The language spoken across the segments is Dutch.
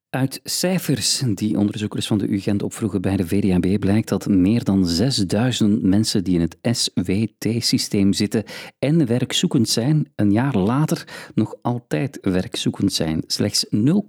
Uit cijfers die onderzoekers van de UGent opvroegen bij de VDAB blijkt dat meer dan 6000 mensen die in het SWT-systeem zitten en werkzoekend zijn, een jaar later nog altijd werkzoekend zijn. Slechts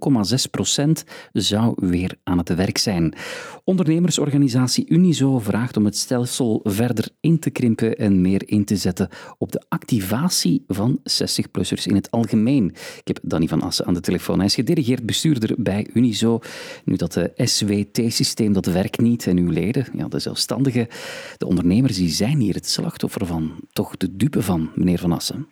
0,6% zou weer aan het werk zijn. Ondernemersorganisatie Unizo vraagt om het stelsel verder in te krimpen en meer in te zetten op de activatie van 60-plussers in het algemeen. Ik heb Danny van Assen aan de telefoon. Hij is gedelegeerd bestuurder bij Unizo. Nu dat SWT-systeem, dat werkt niet en uw leden, de zelfstandigen, de ondernemers, die zijn hier het slachtoffer van, toch de dupe van, meneer Van Assen.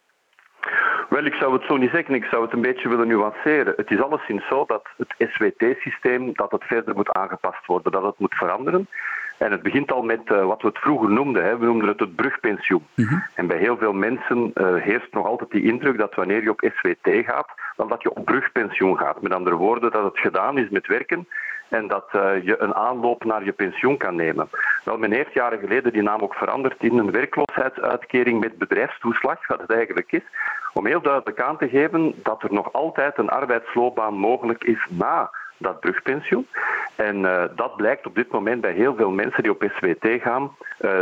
Wel, ik zou het zo niet zeggen. Ik zou het een beetje willen nuanceren. Het is alleszins zo dat het SWT-systeem dat het verder moet aangepast worden, dat het moet veranderen. En het begint al met wat we het vroeger noemden. We noemden het brugpensioen. En bij heel veel mensen heerst nog altijd die indruk dat wanneer je op SWT gaat, dan dat je op brugpensioen gaat. Met andere woorden, dat het gedaan is met werken en dat je een aanloop naar je pensioen kan nemen. Wel, men heeft jaren geleden die naam ook veranderd in een werkloosheidsuitkering met bedrijfstoeslag, wat het eigenlijk is, om heel duidelijk aan te geven dat er nog altijd een arbeidsloopbaan mogelijk is na dat brugpensioen. En dat blijkt op dit moment bij heel veel mensen die op SWT gaan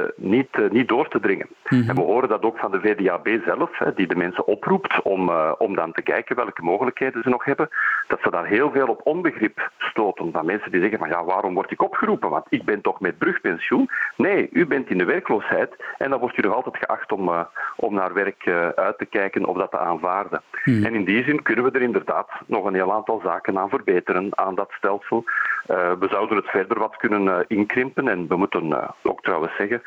niet door te dringen. En we horen dat ook van de VDAB zelf, die de mensen oproept om dan te kijken welke mogelijkheden ze nog hebben, dat ze daar heel veel op onbegrip stoten van mensen die zeggen van ja, waarom word ik opgeroepen? Want ik ben toch met brugpensioen? Nee, u bent in de werkloosheid en dan wordt u nog altijd geacht om naar werk uit te kijken of dat te aanvaarden. En in die zin kunnen we er inderdaad nog een heel aantal zaken aan verbeteren aan dat stelsel. We zouden het verder wat kunnen inkrimpen en we moeten ook trouwens zeggen,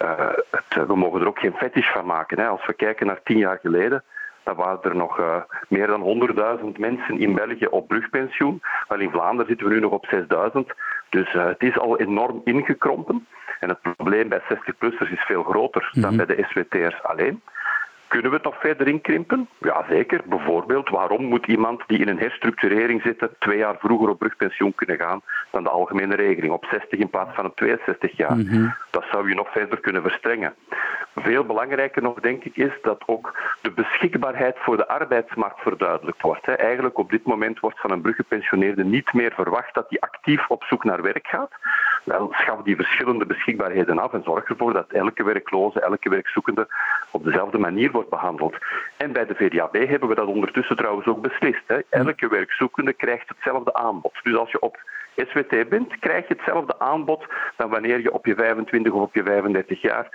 we mogen er ook geen fetish van maken. Als we kijken naar 10 jaar geleden, dan waren er nog meer dan 100.000 mensen in België op brugpensioen. Wel, in Vlaanderen zitten we nu nog op 6.000. Dus het is al enorm ingekrompen. En het probleem bij 60-plussers is veel groter dan bij de SWT'ers alleen. Kunnen we het nog verder inkrimpen? Ja, zeker. Bijvoorbeeld, waarom moet iemand die in een herstructurering zit 2 jaar vroeger op brugpensioen kunnen gaan dan de algemene regeling, op 60 in plaats van op 62 jaar? Dat zou je nog verder kunnen verstrengen. Veel belangrijker nog, denk ik, is dat ook de beschikbaarheid voor de arbeidsmarkt verduidelijkt wordt. Eigenlijk op dit moment wordt van een bruggepensioneerde niet meer verwacht dat hij actief op zoek naar werk gaat. Wel, schaf die verschillende beschikbaarheden af en zorg ervoor dat elke werkloze, elke werkzoekende op dezelfde manier wordt behandeld. En bij de VDAB hebben we dat ondertussen trouwens ook beslist. Elke werkzoekende krijgt hetzelfde aanbod. Dus als je op SWT bent, krijg je hetzelfde aanbod dan wanneer je op je 25 of op je 35 jaar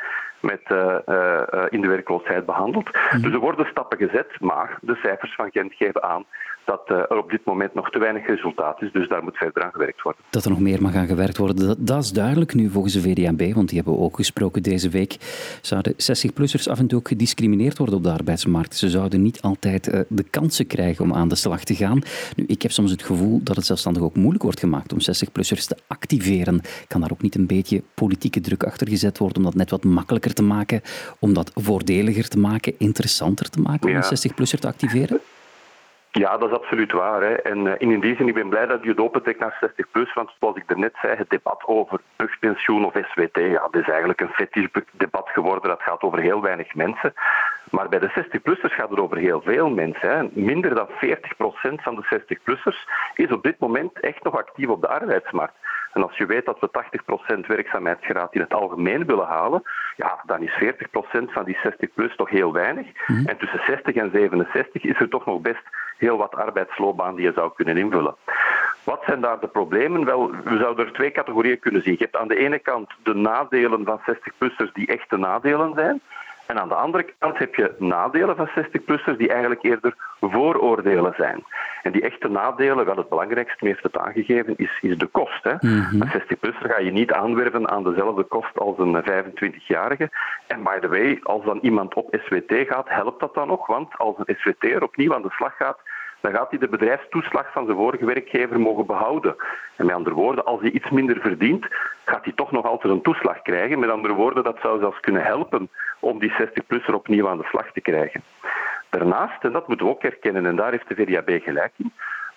in de werkloosheid behandeld. Dus er worden stappen gezet, maar de cijfers van Gent geven aan dat er op dit moment nog te weinig resultaat is, dus daar moet verder aan gewerkt worden. Dat er nog meer mag aan gewerkt worden, dat is duidelijk nu volgens de VDAB, want die hebben we ook gesproken deze week. Zouden 60-plussers af en toe ook gediscrimineerd worden op de arbeidsmarkt? Ze zouden niet altijd de kansen krijgen om aan de slag te gaan. Nu, ik heb soms het gevoel dat het zelfstandig ook moeilijk wordt gemaakt om 60-plussers te activeren. Kan daar ook niet een beetje politieke druk achter gezet worden om dat net wat makkelijker te maken, om dat voordeliger te maken, interessanter te maken om een 60-plusser te activeren? Ja, dat is absoluut waar. En in die zin, ik ben blij dat je het opentrekt naar 60+, want zoals ik daarnet zei, het debat over brugpensioen of SWT, dat is eigenlijk een fetisch debat geworden. Dat gaat over heel weinig mensen. Maar bij de 60-plussers gaat het over heel veel mensen. Minder dan 40% van de 60-plussers is op dit moment echt nog actief op de arbeidsmarkt. En als je weet dat we 80% werkzaamheidsgraad in het algemeen willen halen, dan is 40% van die 60+ toch heel weinig. En tussen 60 en 67 is er toch nog best heel wat arbeidsloopbaan die je zou kunnen invullen. Wat zijn daar de problemen? Wel, we zouden er 2 categorieën kunnen zien. Je hebt aan de ene kant de nadelen van 60-plussers die echte nadelen zijn. En aan de andere kant heb je nadelen van 60-plussers die eigenlijk eerder vooroordelen zijn. En die echte nadelen, wel het belangrijkste, heeft het aangegeven, is de kost. Een 60-plusser ga je niet aanwerven aan dezelfde kost als een 25-jarige. En by the way, als dan iemand op SWT gaat, helpt dat dan nog? Want als een SWT'er opnieuw aan de slag gaat, dan gaat hij de bedrijfstoeslag van zijn vorige werkgever mogen behouden. En met andere woorden, als hij iets minder verdient, gaat hij toch nog altijd een toeslag krijgen. Met andere woorden, dat zou zelfs kunnen helpen om die 60-plusser opnieuw aan de slag te krijgen. Daarnaast, en dat moeten we ook erkennen, en daar heeft de VDAB gelijk in,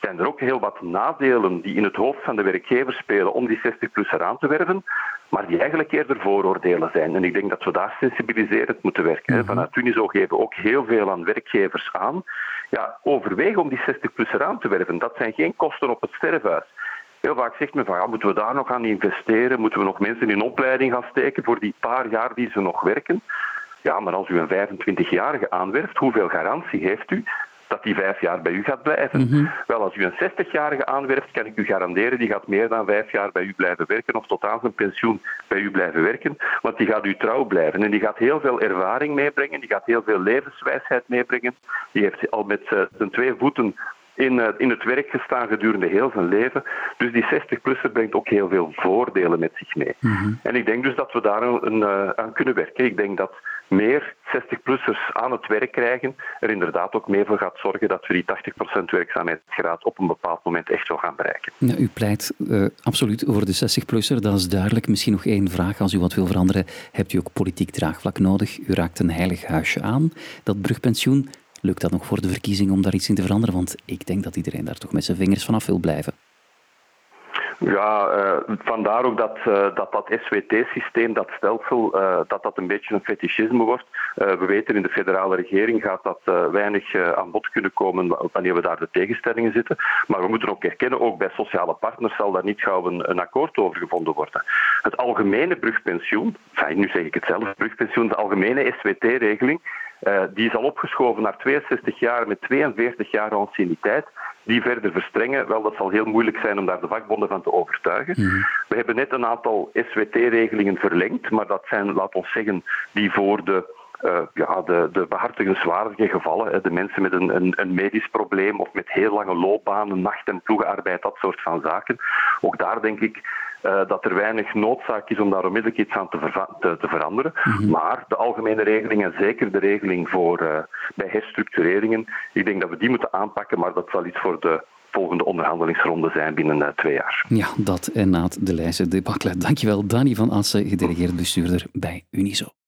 zijn er ook heel wat nadelen die in het hoofd van de werkgever spelen om die 60-plusser aan te werven, maar die eigenlijk eerder vooroordelen zijn. En ik denk dat we daar sensibiliserend moeten werken. Vanuit Unizo geven we ook heel veel aan werkgevers aan. Ja, overweeg om die 60-plusser aan te werven. Dat zijn geen kosten op het sterfhuis. Heel vaak zegt men van, ja, moeten we daar nog aan investeren? Moeten we nog mensen in opleiding gaan steken voor die paar jaar die ze nog werken? Ja, maar als u een 25-jarige aanwerft, hoeveel garantie heeft u dat die 5 jaar bij u gaat blijven? Wel, als u een 60-jarige aanwerft, kan ik u garanderen, die gaat meer dan 5 jaar bij u blijven werken of tot aan zijn pensioen bij u blijven werken, want die gaat u trouw blijven. En die gaat heel veel ervaring meebrengen, die gaat heel veel levenswijsheid meebrengen. Die heeft al met zijn 2 voeten in het werk gestaan gedurende heel zijn leven. Dus die 60-plusser brengt ook heel veel voordelen met zich mee. En ik denk dus dat we daar aan kunnen werken. Ik denk dat meer 60-plussers aan het werk krijgen er inderdaad ook mee voor gaat zorgen dat we die 80% werkzaamheidsgraad op een bepaald moment echt wel gaan bereiken. Ja, u pleit absoluut voor de 60-plusser, dat is duidelijk. Misschien nog één vraag. Als u wat wil veranderen, hebt u ook politiek draagvlak nodig. U raakt een heilig huisje aan, dat brugpensioen. Lukt dat nog voor de verkiezingen om daar iets in te veranderen? Want ik denk dat iedereen daar toch met zijn vingers vanaf wil blijven. Ja, vandaar ook dat SWT-systeem, dat stelsel, dat een beetje een fetischisme wordt. We weten in de federale regering gaat dat weinig aan bod kunnen komen wanneer we daar de tegenstellingen zitten. Maar we moeten ook erkennen, ook bij sociale partners zal daar niet gauw een akkoord over gevonden worden. Het algemene brugpensioen, nu zeg ik het zelf, brugpensioen, de algemene SWT-regeling, die is al opgeschoven naar 62 jaar met 42 jaar anciëniteit. Die verder verstrengen, wel, dat zal heel moeilijk zijn om daar de vakbonden van te overtuigen. We hebben net een aantal SWT-regelingen verlengd, maar dat zijn, laat ons zeggen, die voor de behartigenswaardige gevallen, de mensen met een medisch probleem of met heel lange loopbanen, nacht- en ploegenarbeid, dat soort van zaken. Ook daar denk ik dat er weinig noodzaak is om daar onmiddellijk iets aan te veranderen. Maar de algemene regeling en zeker de regeling bij herstructureringen, ik denk dat we die moeten aanpakken, maar dat zal iets voor de volgende onderhandelingsronde zijn binnen 2 jaar. Ja, dat en na de Leize debacle. Dankjewel, Dani van Assen, gedelegeerd bestuurder bij Unizo.